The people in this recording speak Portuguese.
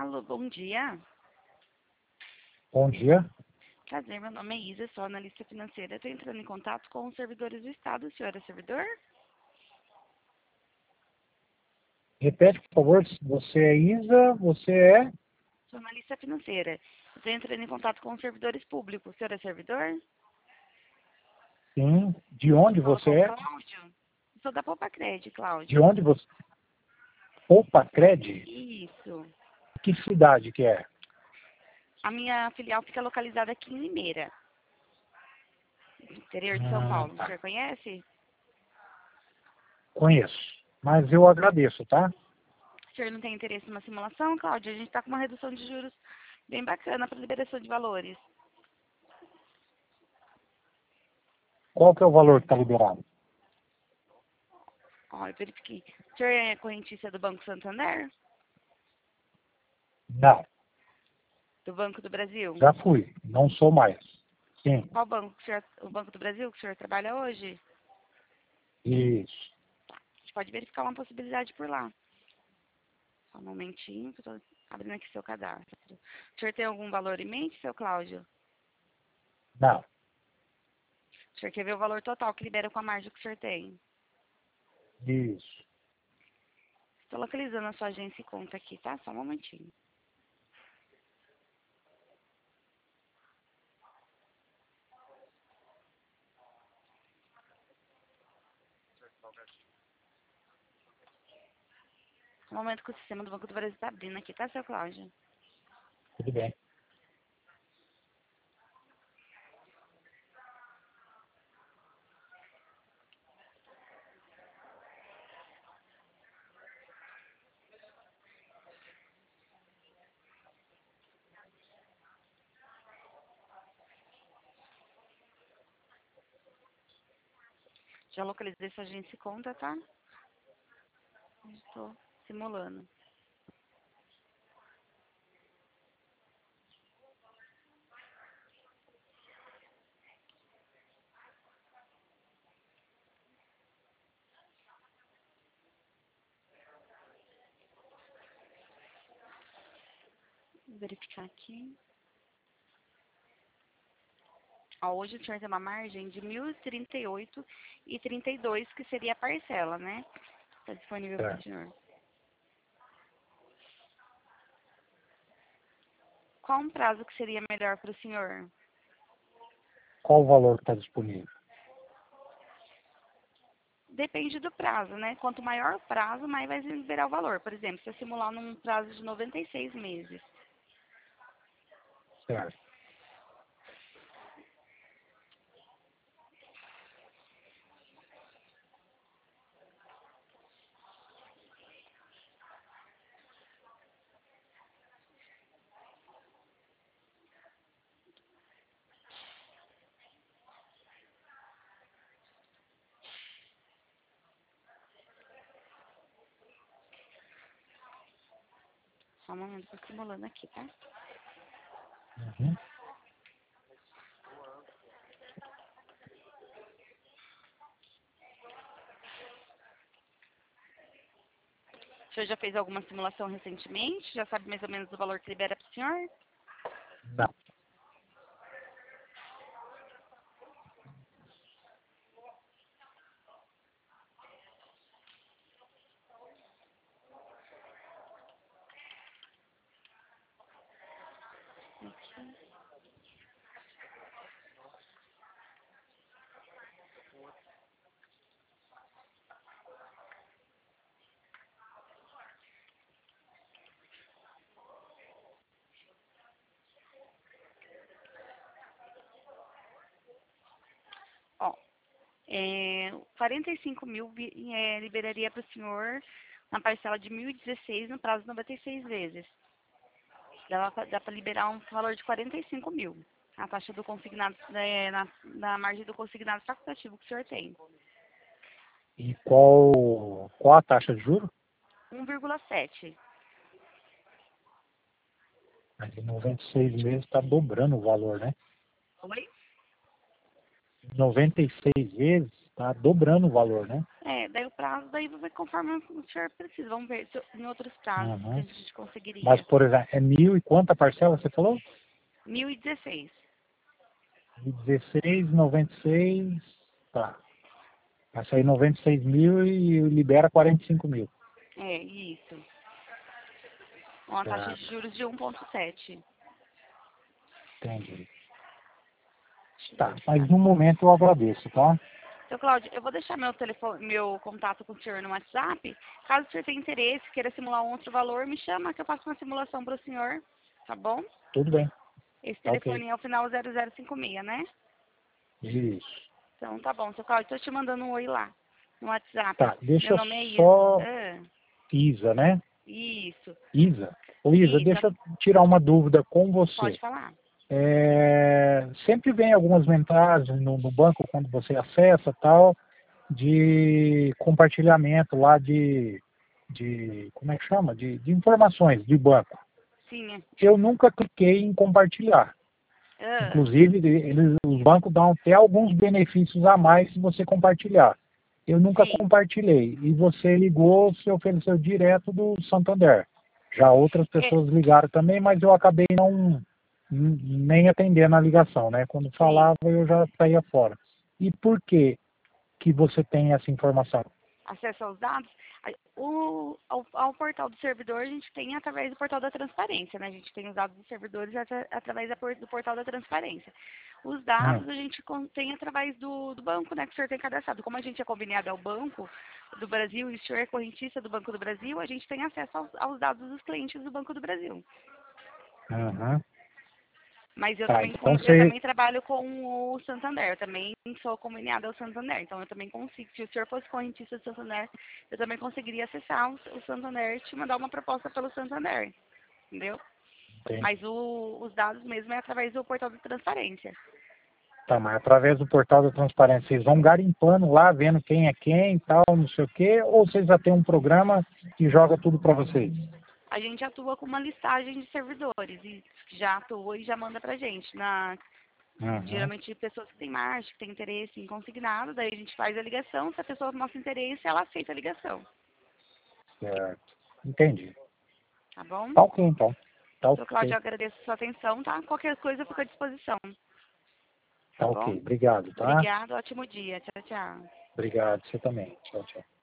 Alô, bom dia. Bom dia. Prazer, meu nome é Isa, sou analista financeira. Estou entrando em contato com os servidores do Estado. O senhor é servidor? Repete, por favor. Você é Isa, você é? Sou analista financeira. Estou entrando em contato com os servidores públicos. O senhor é servidor? Sim. De onde Fala você com o é? Cláudio? Sou da Popacred, De Cláudio. onde você... Opa, Cred? Isso. Que cidade que é? A minha filial fica localizada aqui em Limeira, no interior de São Paulo. O Tá. senhor conhece? Conheço. Mas eu agradeço, tá? O senhor não tem interesse numa simulação, Cláudio? A gente está com uma redução de juros bem bacana para liberação de valores. Qual que é o valor que está liberado? Ó, eu verifiquei. O senhor é correntista do Banco Santander? Não. Do Banco do Brasil? Já fui. Não sou mais. Sim. Qual banco que o Banco do Brasil que o senhor trabalha hoje? Isso. A gente pode verificar uma possibilidade por lá. Só um momentinho, que eu estou abrindo aqui seu cadastro. O senhor tem algum valor em mente, seu Cláudio? Não. O senhor quer ver o valor total que libera com a margem que o senhor tem? Isso. Estou localizando a sua agência e conta aqui, tá? Só um momentinho. No momento que o sistema do Banco do Brasil está abrindo aqui, tá, seu Cláudio? Tudo bem. Já localizei sua agência e conta, tá? Estou simulando. Vou verificar aqui. Ó, hoje o senhor tem uma margem de 1.038,32, que seria a parcela, né? Está disponível para o Certo. senhor. Qual um prazo que seria melhor para o senhor? Qual o valor que está disponível? Depende do prazo, né? Quanto maior o prazo, mais vai liberar o valor. Por exemplo, se eu simular num prazo de 96 meses. Certo. Só um momento, estou simulando aqui, tá? Uhum. O senhor já fez alguma simulação recentemente? Já sabe mais ou menos o valor que libera para o senhor? Não. Ó, 45 mil liberaria para o senhor na parcela de 1.016 no prazo de 96 vezes. Dá para liberar um valor de 45 mil. A taxa do consignado, na margem do consignado facultativo que o senhor tem. E qual a taxa de juros? 1,7. Mas em 96 meses está dobrando o valor, né? Oi? Em 96 vezes Tá dobrando o valor, né? Daí o prazo, daí vai conforme o senhor precisa. Vamos ver em outros prazos que a Uhum. gente Mas, conseguiria. por exemplo, é 1.000 e quanta parcela você falou? 1016. 16,96, tá. Vai sair 96 mil e libera 45 mil. Isso. Uma taxa de Certo, juros de 1,7. entendi. Deixa eu Tá, mas verificar. no momento eu agradeço, tá? Então, Cláudio, eu vou deixar meu telefone, meu contato com o senhor no WhatsApp. Caso o senhor tenha interesse, queira simular um outro valor, me chama que eu faço uma simulação para o senhor, tá bom? Tudo bem, Esse tá ok. telefone é o final 0056, né? Isso. Então, tá bom, seu Cláudio, estou te mandando um oi lá, no WhatsApp. Tá, Meu deixa nome é Isa. só Isa, né? Isso, Isa. Ô Isa, isso, deixa eu tirar uma dúvida com pode você. falar. Sempre vem algumas mensagens no banco quando você acessa tal, de compartilhamento lá de como é que chama? De informações de banco. Sim, Eu nunca cliquei em compartilhar. ah, Inclusive, os bancos dão até alguns benefícios a mais se você compartilhar. Eu nunca sim. compartilhei. E você ligou, se ofereceu direto do Santander. Já outras É, pessoas ligaram também, mas eu acabei nem atendendo a ligação, né? Quando sim. falava, eu já saía fora. E por que você tem essa informação? Acesso aos dados, ao portal do servidor a gente tem através do portal da transparência, né? A gente tem os dados dos servidores através do portal da transparência. Os Hum, dados a gente tem através do banco, né? Que o senhor tem cadastrado. Como a gente é conveniado ao Banco do Brasil e o senhor é correntista do Banco do Brasil, a gente tem acesso aos dados dos clientes do Banco do Brasil. uhum. Mas eu Tá, também, então eu você... também trabalho com o Santander, eu também sou conveniada ao Santander, então eu também consigo, se o senhor fosse correntista do Santander, eu também conseguiria acessar o Santander e te mandar uma proposta pelo Santander, entendeu? Mas os dados mesmo é através do portal de transparência. Tá, mas através do portal da transparência, vocês vão garimpando lá, vendo quem é quem e tal, não sei o quê, ou vocês já têm um programa que joga tudo para vocês? A gente atua com uma listagem de servidores e já atua e já manda pra gente. Uhum, Geralmente pessoas que têm marcha, que têm interesse em consignado, daí a gente faz a ligação, se a pessoa mostra interesse, ela aceita a ligação, certo. Entendi. tá bom? Tá ok, então. Tá Seu Cláudio, ok. eu agradeço a sua atenção, tá? Qualquer coisa eu fico à disposição, tá Tá bom? ok. Obrigado, tá? Obrigada, ótimo dia. Tchau, tchau. Obrigado, você também. Tchau, tchau.